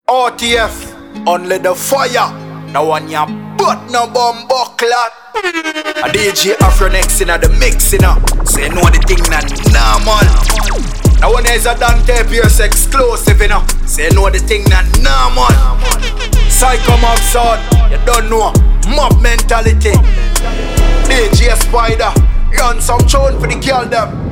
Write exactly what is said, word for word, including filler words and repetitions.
O T F, only the fire. Now one ya but no bomb buckler. A D J Afronex inna the mix inna. Say no the thing na normal. Now one is a Dante Pierce exclusive inna. Say no the thing na normal. Psycho Mob son, you don't know. Mob mentality. D J Spider, run some tune for the girl them.